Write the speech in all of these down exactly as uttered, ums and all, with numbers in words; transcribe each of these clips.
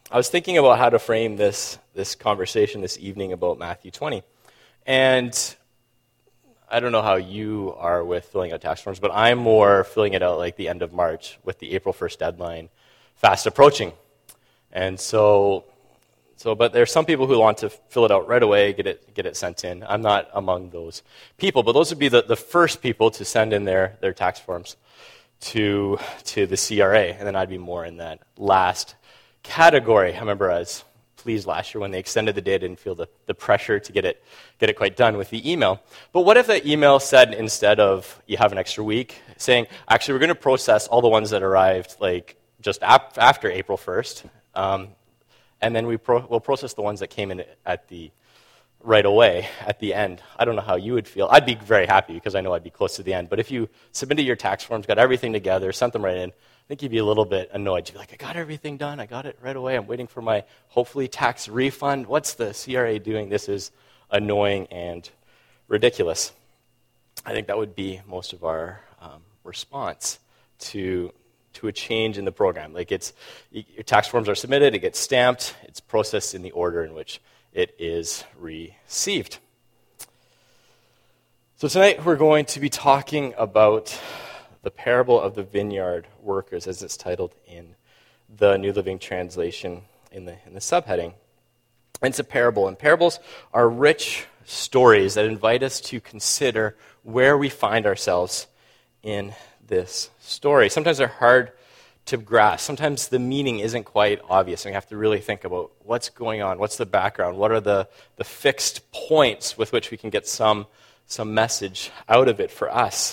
I was thinking about how to frame this this conversation this evening about Matthew twenty. And I don't know how you are with filling out tax forms, but I'm more filling it out like the end of March with the April first deadline fast approaching. And so, so, but there's some people who want to fill it out right away, get it get it sent in. I'm not among those people, but those would be the, the first people to send in their, their tax forms to to the C R A, and then I'd be more in that last category. I remember I was pleased last year when they extended the day. I didn't feel the, the pressure to get it get it quite done with the email. But what if the email said, instead of you have an extra week, saying, actually, we're going to process all the ones that arrived like just ap- after April first, um, and then we pro- we'll process the ones that came in at the right away at the end. I don't know how you would feel. I'd be very happy because I know I'd be close to the end. But if you submitted your tax forms, got everything together, sent them right in, I think you'd be a little bit annoyed. You'd be like, I got everything done. I got it right away. I'm waiting for my, hopefully, tax refund. What's the C R A doing? This is annoying and ridiculous. I think that would be most of our um, response to to a change in the program. Like, it's your tax forms are submitted, it gets stamped, it's processed in the order in which it is received. So tonight we're going to be talking about the parable of the vineyard workers, as it's titled in the New Living Translation in the in the subheading. And it's a parable, and parables are rich stories that invite us to consider where we find ourselves in this story. Sometimes they're hard to grasp. Sometimes the meaning isn't quite obvious, and we have to really think about what's going on, what's the background, what are the, the fixed points with which we can get some, some message out of it for us.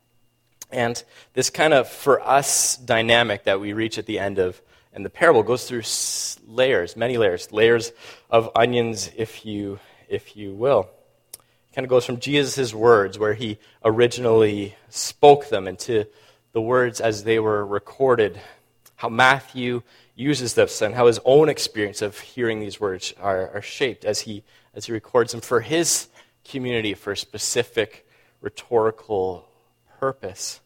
And this kind of for us dynamic that we reach at the end of, and the parable goes through layers, many layers, layers of onions, if you if you will. It kind of goes from Jesus' words, where he originally spoke them, into the words as they were recorded, how Matthew uses this, and how his own experience of hearing these words are, are shaped as he as he records them for his community for a specific rhetorical purpose.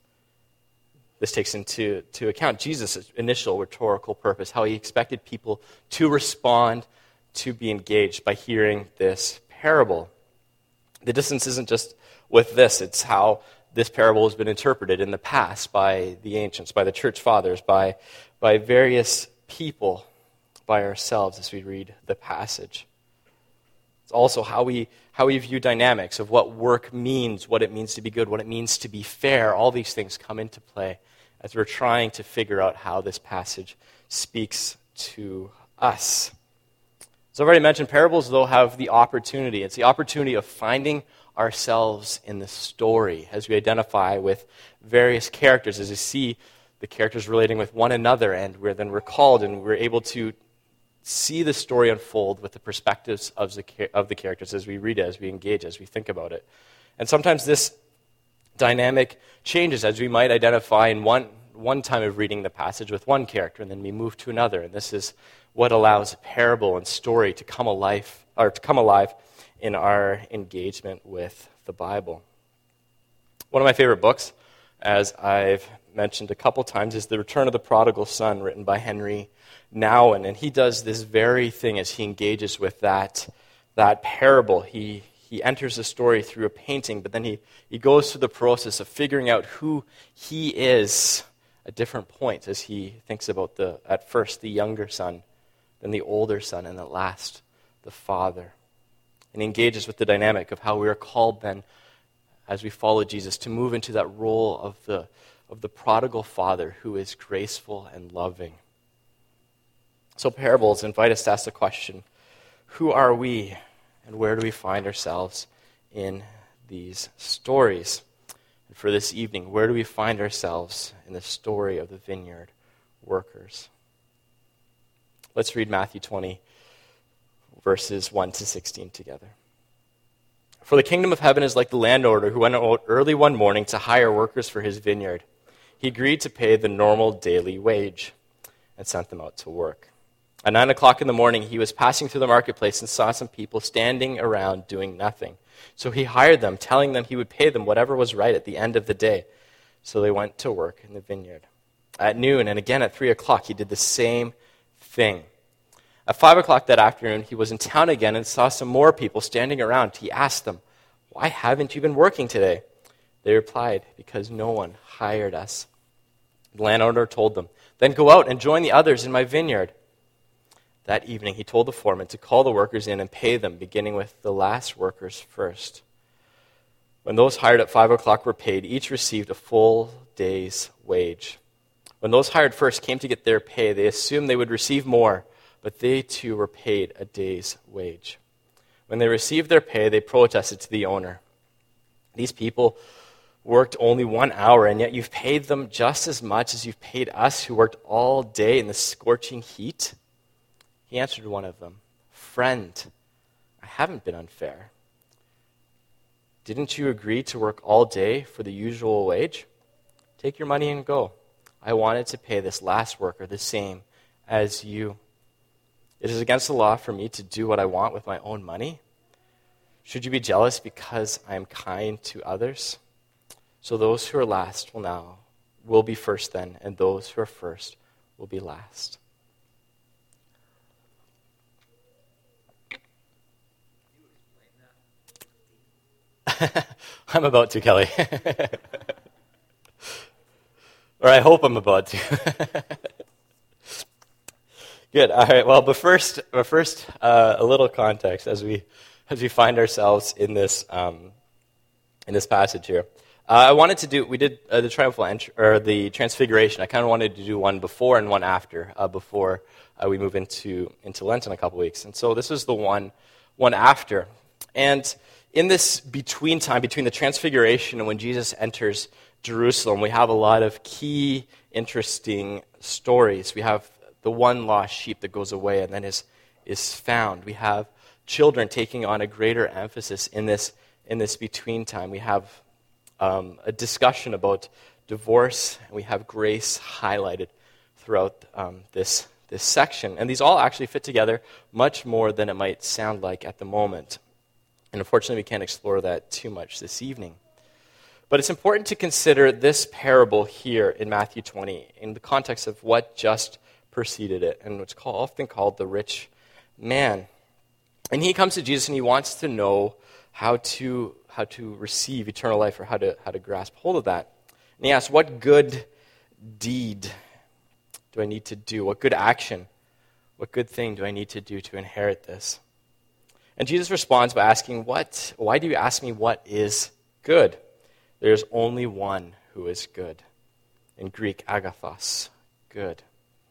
This takes into to account Jesus' initial rhetorical purpose, how he expected people to respond, to be engaged by hearing this parable. The distance isn't just with this, it's how this parable has been interpreted in the past by the ancients, by the church fathers, by, by various people, by ourselves as we read the passage. It's also how we how we view dynamics of what work means, what it means to be good, what it means to be fair. All these things come into play as we're trying to figure out how this passage speaks to us. So I've already mentioned, parables, though, have the opportunity. It's the opportunity of finding ourselves in the story as we identify with various characters, as we see the characters relating with one another, and we're then recalled and we're able to see the story unfold with the perspectives of the, of the characters as we read it, as we engage, as we think about it. And sometimes this dynamic changes as we might identify in one, one time of reading the passage with one character, and then we move to another. And this is what allows parable and story to come alive, or to come alive in our engagement with the Bible. One of my favorite books, as I've mentioned a couple times, is The Return of the Prodigal Son, written by Henry Nouwen. And he does this very thing as he engages with that, that parable. He he enters the story through a painting, but then he, he goes through the process of figuring out who he is at different points as he thinks about, the at first, the younger son, then the older son, and at last, the father. And he engages with the dynamic of how we are called then, as we follow Jesus, to move into that role of the, of the prodigal father who is graceful and loving. So parables invite us to ask the question, who are we, and where do we find ourselves in these stories? And for this evening, where do we find ourselves in the story of the vineyard workers? Let's read Matthew twenty, verses one to sixteen together. For the kingdom of heaven is like the landowner who went out early one morning to hire workers for his vineyard. He agreed to pay the normal daily wage and sent them out to work. At nine o'clock in the morning, he was passing through the marketplace and saw some people standing around doing nothing. So he hired them, telling them he would pay them whatever was right at the end of the day. So they went to work in the vineyard. At noon and again at three o'clock, he did the same thing. At five o'clock that afternoon, he was in town again and saw some more people standing around. He asked them, "Why haven't you been working today?" They replied, "Because no one hired us." The landowner told them, "Then go out and join the others in my vineyard." That evening, he told the foreman to call the workers in and pay them, beginning with the last workers first. When those hired at five o'clock were paid, each received a full day's wage. When those hired first came to get their pay, they assumed they would receive more, but they too were paid a day's wage. When they received their pay, they protested to the owner, "These people worked only one hour, and yet you've paid them just as much as you've paid us who worked all day in the scorching heat." He answered one of them, "Friend, I haven't been unfair. Didn't you agree to work all day for the usual wage? Take your money and go. I wanted to pay this last worker the same as you. It is against the law for me to do what I want with my own money. Should you be jealous because I am kind to others? So those who are last will now will be first then, and those who are first will be last." I'm about to, Kelly. Or I hope I'm about to. Good. All right. Well, but first, but first, uh, a little context as we as we find ourselves in this um, in this passage here. Uh, I wanted to do. We did uh, the triumphal entry, or the transfiguration. I kind of wanted to do one before and one after, uh, before uh, we move into into Lent in a couple weeks. And so this is the one one after. And in this between time, between the transfiguration and when Jesus enters Jerusalem, we have a lot of key, interesting stories. We have the one lost sheep that goes away and then is is found. We have children taking on a greater emphasis in this in this between time. We have um, a discussion about divorce, and we have grace highlighted throughout um, this this section. And these all actually fit together much more than it might sound like at the moment. And unfortunately, we can't explore that too much this evening. But it's important to consider this parable here in Matthew twenty in the context of what just preceded it, and what's called, often called the rich man. And he comes to Jesus and he wants to know how to how to receive eternal life, or how to how to grasp hold of that. And he asks, "What good deed do I need to do? What good action, what good thing do I need to do to inherit this?" And Jesus responds by asking, "What? Why do you ask me what is good? There's only one who is good." In Greek, agathos, good.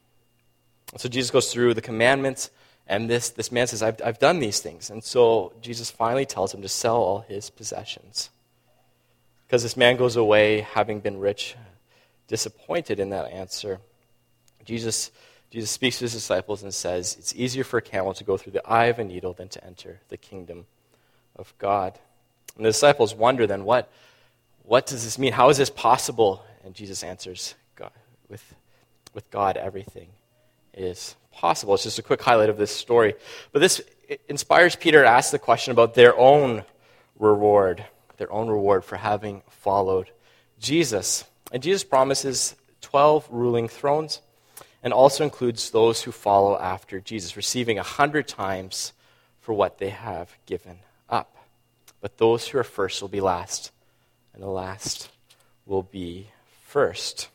So Jesus goes through the commandments, and this, this man says, I've, I've done these things. And so Jesus finally tells him to sell all his possessions. Because this man goes away having been rich, disappointed in that answer. Jesus, Jesus speaks to his disciples and says, it's easier for a camel to go through the eye of a needle than to enter the kingdom of God. And the disciples wonder then, what, what does this mean? How is this possible? And Jesus answers, God, with, with God, everything is possible. It's just a quick highlight of this story. But this inspires Peter to ask the question about their own reward, their own reward for having followed Jesus. And Jesus promises twelve ruling thrones, and also includes those who follow after Jesus, receiving a hundred times for what they have given up. But those who are first will be last, and the last will be first.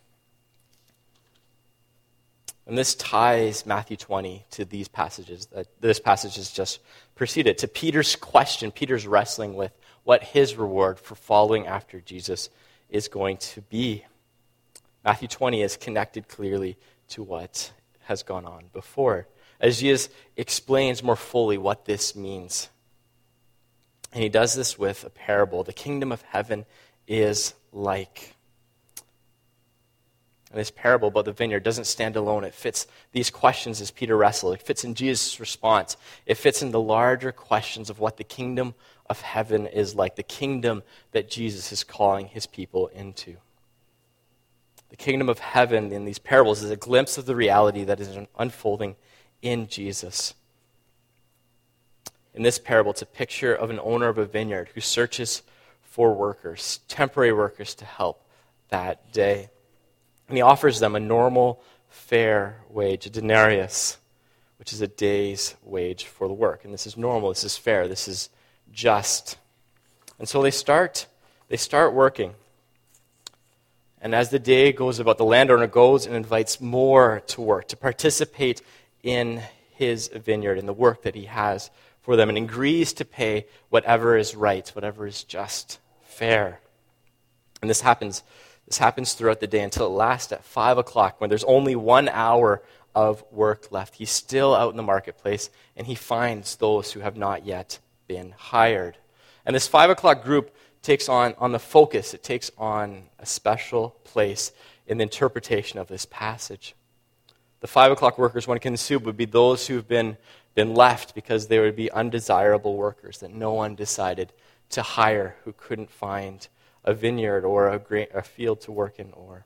And this ties Matthew twenty to these passages. That this passage has just preceded, to Peter's question. Peter's wrestling with what his reward for following after Jesus is going to be. Matthew twenty is connected clearly to what has gone on before, as Jesus explains more fully what this means. And he does this with a parable. The kingdom of heaven is like. And this parable about the vineyard doesn't stand alone. It fits these questions as Peter wrestled. It fits in Jesus' response. It fits in the larger questions of what the kingdom of heaven is like, the kingdom that Jesus is calling his people into. The kingdom of heaven in these parables is a glimpse of the reality that is unfolding in Jesus. In this parable, it's a picture of an owner of a vineyard who searches for workers, temporary workers, to help that day. And he offers them a normal, fair wage, a denarius, which is a day's wage for the work. And this is normal, this is fair, this is just. And so they start, they start working. And as the day goes about, the landowner goes and invites more to work, to participate in his vineyard, in the work that he has for them, and agrees to pay whatever is right, whatever is just, fair. And this happens, this happens throughout the day until it lasts at five o'clock, when there's only one hour of work left. He's still out in the marketplace, and he finds those who have not yet been hired. And this five o'clock group takes on, on the focus, it takes on a special place in the interpretation of this passage. The five o'clock workers, one can assume, would be those who've been, been left because they would be undesirable workers that no one decided to hire, who couldn't find a vineyard or a, gra- a field to work in, or,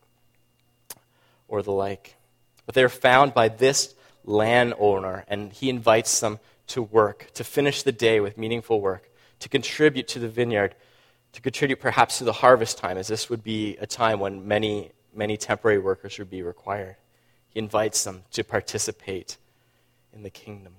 or the like. But they're found by this landowner, and he invites them to work, to finish the day with meaningful work, to contribute to the vineyard, to contribute perhaps to the harvest time, as this would be a time when many, many temporary workers would be required. He invites them to participate in the kingdom.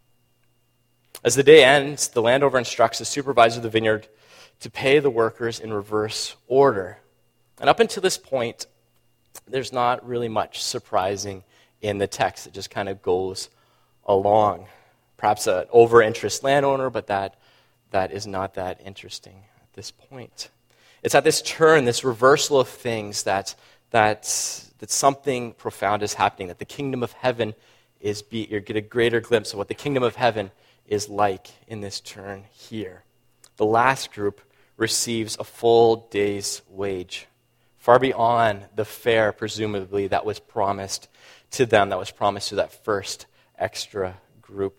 As the day ends, the landowner instructs the supervisor of the vineyard to pay the workers in reverse order. And up until this point, there's not really much surprising in the text. It just kind of goes along. Perhaps an over-interest landowner, but that, that is not that interesting at this point. It's at this turn, this reversal of things, that, that, that something profound is happening, that the kingdom of heaven is, be, you get a greater glimpse of what the kingdom of heaven is like in this turn here. The last group receives a full day's wage, far beyond the fare, presumably, that was promised to them, that was promised to that first extra group.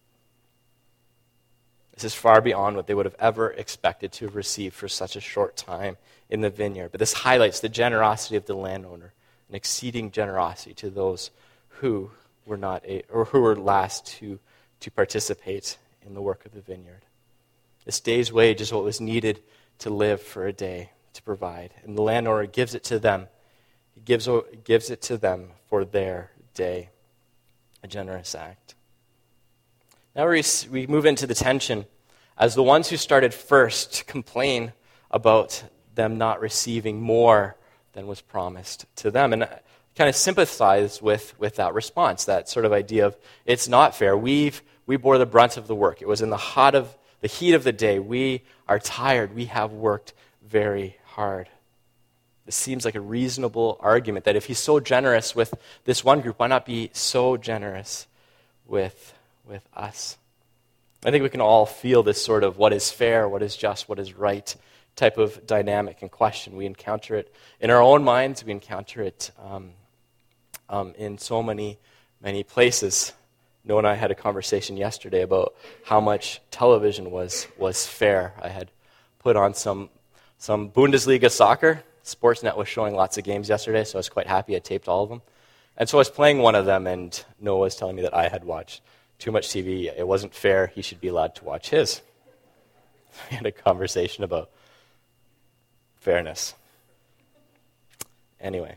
This is far beyond what they would have ever expected to have received for such a short time in the vineyard. But this highlights the generosity of the landowner, an exceeding generosity to those who were not a, or who were last to, to participate in the work of the vineyard. This day's wage is what was needed to live for a day, to provide. And the landowner gives it to them. He gives, gives it to them for their day. A generous act. Now we, we move into the tension as the ones who started first complain about them not receiving more than was promised to them. And I kind of sympathize with, with that response, that sort of idea of it's not fair. We've, we bore the brunt of the work. It was in the hot of the heat of the day. We are tired. We have worked very hard. This seems like a reasonable argument that if he's so generous with this one group, why not be so generous with, with us? I think we can all feel this sort of what is fair, what is just, what is right type of dynamic and question. We encounter it in our own minds. We encounter it um, um, in so many, many places. Noah and I had a conversation yesterday about how much television was was fair. I had put on some some Bundesliga soccer. Sportsnet was showing lots of games yesterday, so I was quite happy. I taped all of them. And so I was playing one of them, and Noah was telling me that I had watched too much T V. It wasn't fair. He should be allowed to watch his. We had a conversation about fairness. Anyway.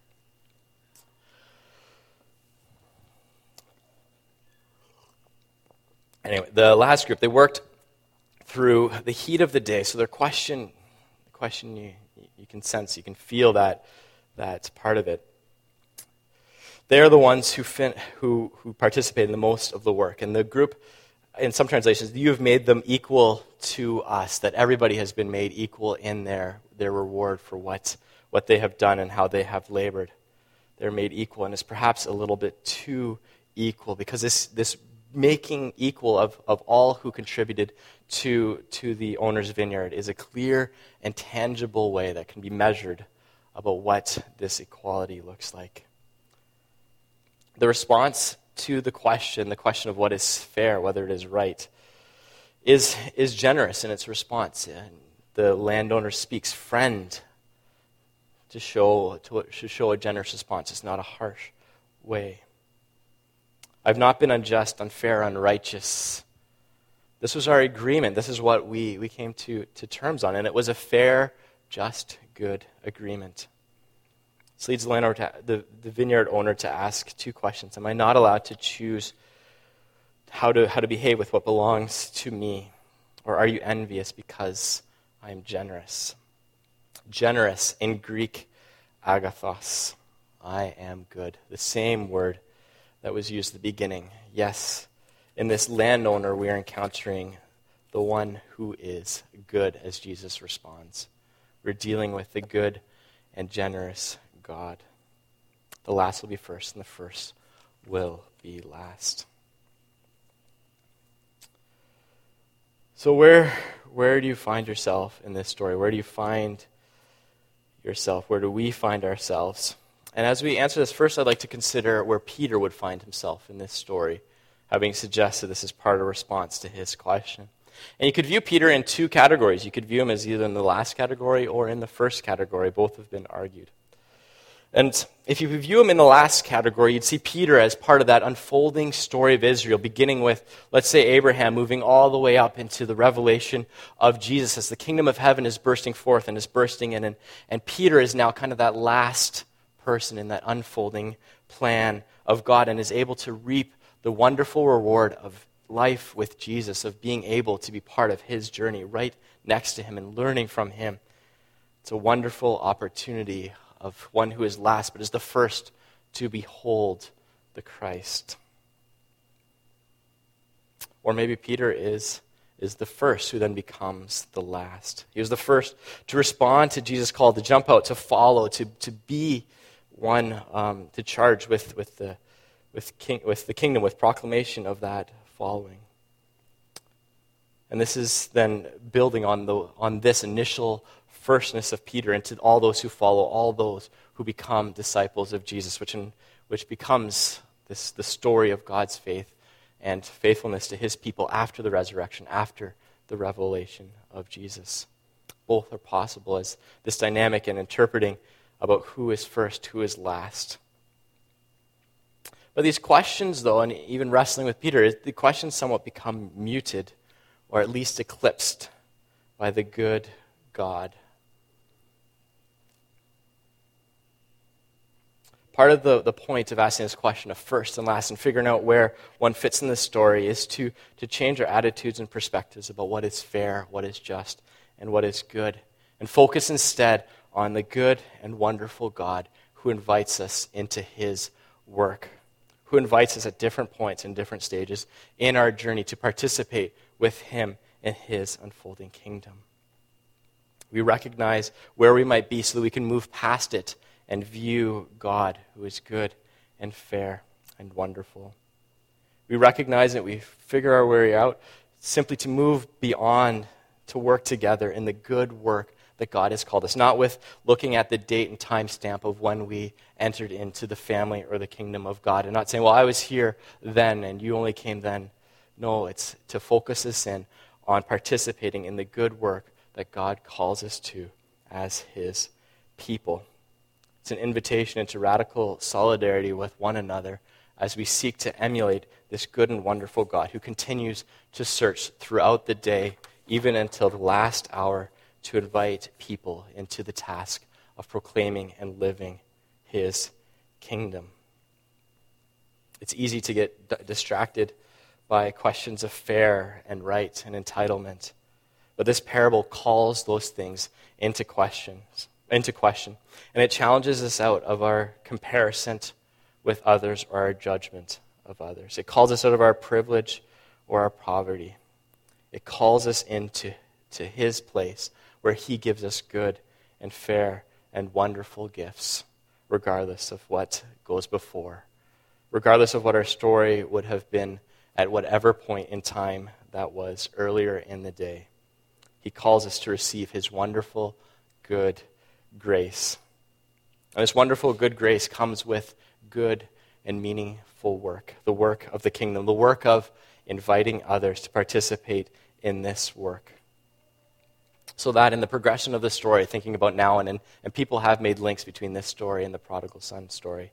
Anyway, the last group, they worked through the heat of the day. So their question, the question you, you can sense, you can feel that that's part of it. They're the ones who, fin- who who participate in the most of the work. And the group, in some translations, you have made them equal to us, that everybody has been made equal in their, their reward for what, what they have done and how they have labored. They're made equal, and it's perhaps a little bit too equal, because this this making equal of, of all who contributed to, to the owner's vineyard is a clear and tangible way that can be measured about what this equality looks like. The response to the question, the question of what is fair, whether it is right, is, is generous in its response. And the landowner speaks friend to show, to, to show a generous response. It's not a harsh way. I've not been unjust, unfair, unrighteous. This was our agreement. This is what we, we came to, to terms on. And it was a fair, just, good agreement. This leads the, landowner to, the, the vineyard owner to ask two questions. Am I not allowed to choose how to how to behave with what belongs to me? Or are you envious because I am generous? Generous in Greek, agathos. I am good. The same word that was used at the beginning. Yes, in this landowner we are encountering the one who is good, as Jesus responds. We're dealing with the good and generous God. The last will be first, and the first will be last. So where where do you find yourself in this story? Where do you find yourself? Where do we find ourselves? And as we answer this, first I'd like to consider where Peter would find himself in this story, having suggested this is part of a response to his question. And you could view Peter in two categories. You could view him as either in the last category or in the first category. Both have been argued. And if you view him in the last category, you'd see Peter as part of that unfolding story of Israel, beginning with, let's say, Abraham, moving all the way up into the revelation of Jesus as the kingdom of heaven is bursting forth and is bursting in. And, and Peter is now kind of that last person in that unfolding plan of God and is able to reap the wonderful reward of life with Jesus, of being able to be part of his journey right next to him and learning from him. It's a wonderful opportunity of one who is last, but is the first to behold the Christ. Or maybe Peter is, is the first who then becomes the last. He was the first to respond to Jesus' call, to jump out, to follow, to, to be one um, to charge with, with, the, with, king, with the kingdom, with proclamation of that following. And this is then building on the on this initial firstness of Peter into all those who follow, all those who become disciples of Jesus, which in, which becomes this the story of God's faith and faithfulness to his people after the resurrection, after the revelation of Jesus. Both are possible as this dynamic and interpreting about who is first, who is last. But these questions, though, and even wrestling with Peter, the questions somewhat become muted, or at least eclipsed, by the good God. Part of the, the point of asking this question of first and last and figuring out where one fits in the story is to, to change our attitudes and perspectives about what is fair, what is just, and what is good, and focus instead on the good and wonderful God who invites us into his work, who invites us at different points and different stages in our journey to participate with him in his unfolding kingdom. We recognize where we might be so that we can move past it and view God who is good and fair and wonderful. We recognize that we figure our way out simply to move beyond, to work together in the good work that God has called us, not with looking at the date and time stamp of when we entered into the family or the kingdom of God, and not saying, well, I was here then and you only came then. No, it's to focus us in on participating in the good work that God calls us to as his people. It's an invitation into radical solidarity with one another as we seek to emulate this good and wonderful God who continues to search throughout the day, even until the last hour, to invite people into the task of proclaiming and living his kingdom. It's easy to get d- distracted by questions of fair and right and entitlement, but this parable calls those things into questions. into question. And it challenges us out of our comparison with others or our judgment of others. It calls us out of our privilege or our poverty. It calls us into to his place where he gives us good and fair and wonderful gifts, regardless of what goes before, regardless of what our story would have been at whatever point in time that was earlier in the day. He calls us to receive his wonderful, good grace. And this wonderful good grace comes with good and meaningful work, the work of the kingdom, the work of inviting others to participate in this work. So that in the progression of the story, thinking about now and, and people have made links between this story and the prodigal son story,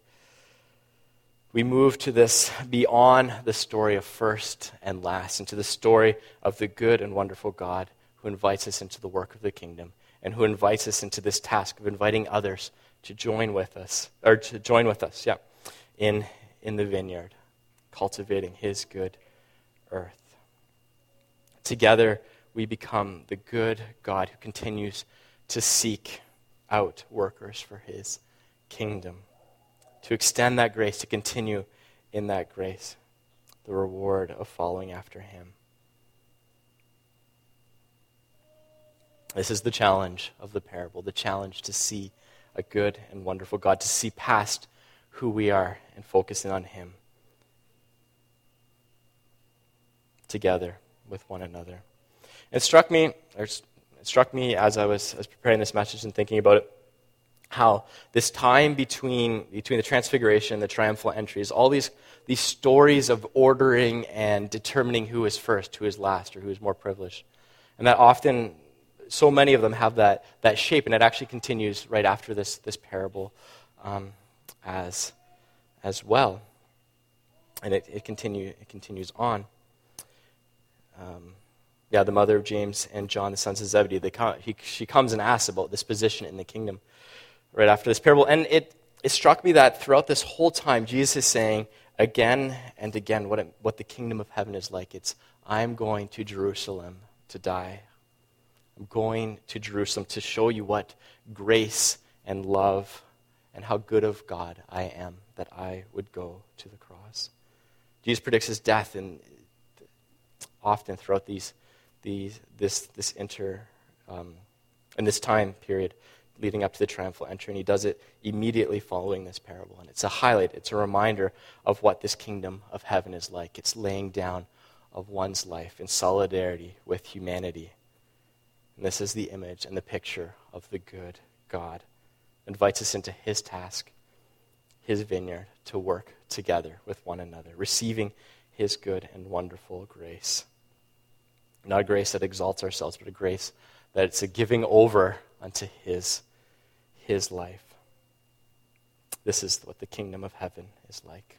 we move to this beyond the story of first and last, into the story of the good and wonderful God who invites us into the work of the kingdom, and who invites us into this task of inviting others to join with us, or to join with us, yeah, in, in the vineyard, cultivating his good earth. Together, we become the good God who continues to seek out workers for his kingdom, to extend that grace, to continue in that grace, the reward of following after him. This is the challenge of the parable, the challenge to see a good and wonderful God, to see past who we are and focus in on him together with one another. It struck me, or it struck me as I was, I was preparing this message and thinking about it, how this time between between the Transfiguration and the triumphal entries, all these these stories of ordering and determining who is first, who is last, or who is more privileged, and that often, so many of them have that that shape, and it actually continues right after this this parable um, as as well, and it, it continue it continues on. Um, Yeah, the mother of James and John, the sons of Zebedee, they come, he, she comes and asks about this position in the kingdom right after this parable. And it, it struck me that throughout this whole time, Jesus is saying again and again what, it, what the kingdom of heaven is like. It's, I'm going to Jerusalem to die. I'm going to Jerusalem to show you what grace and love and how good of God I am, that I would go to the cross. Jesus predicts his death, and often throughout these These, this this inter um, in this time period leading up to the triumphal entry, and he does it immediately following this parable. And it's a highlight, it's a reminder of what this kingdom of heaven is like. It's laying down of one's life in solidarity with humanity. And this is the image and the picture of the good God. It invites us into his task, his vineyard, to work together with one another, receiving his good and wonderful grace. Not a grace that exalts ourselves, but a grace that it's a giving over unto his, his life. This is what the kingdom of heaven is like.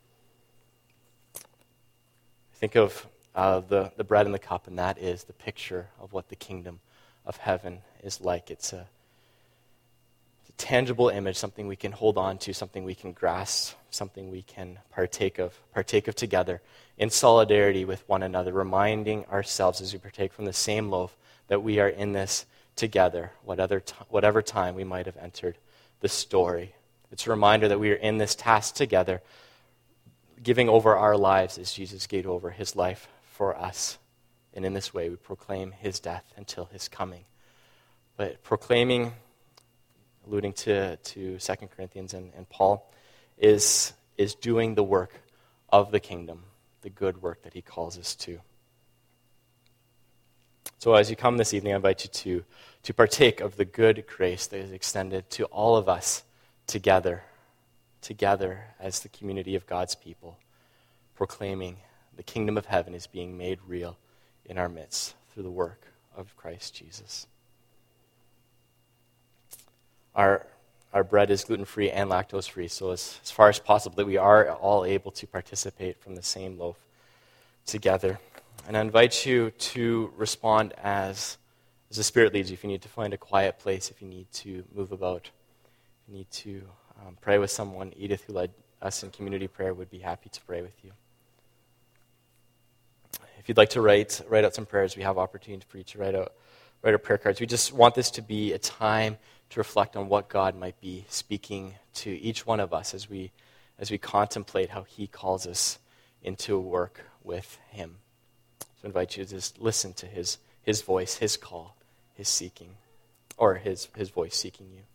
Think of uh, the, the bread and the cup, and that is the picture of what the kingdom of heaven is like. It's a, it's a tangible image, something we can hold on to, something we can grasp, something we can partake of, partake of together in solidarity with one another, reminding ourselves as we partake from the same loaf that we are in this together, whatever, t- whatever time we might have entered the story. It's a reminder that we are in this task together, giving over our lives as Jesus gave over his life for us. And in this way, we proclaim his death until his coming. But proclaiming, alluding to, to Second Corinthians and, and Paul, is, is doing the work of the kingdom, the good work that he calls us to. So as you come this evening, I invite you to, to partake of the good grace that is extended to all of us together, together as the community of God's people, proclaiming the kingdom of heaven is being made real in our midst through the work of Christ Jesus. Our Our bread is gluten-free and lactose-free, so as, as far as possible that we are all able to participate from the same loaf together. And I invite you to respond as, as the Spirit leads you. If you need to find a quiet place, if you need to move about, if you need to um, pray with someone, Edith, who led us in community prayer, would be happy to pray with you. If you'd like to write write out some prayers, we have opportunity for you to write out, write out prayer cards. We just want this to be a time to reflect on what God might be speaking to each one of us as we as we contemplate how he calls us into work with him. So I invite you to just listen to his his voice, his call, his seeking, or his his voice seeking you.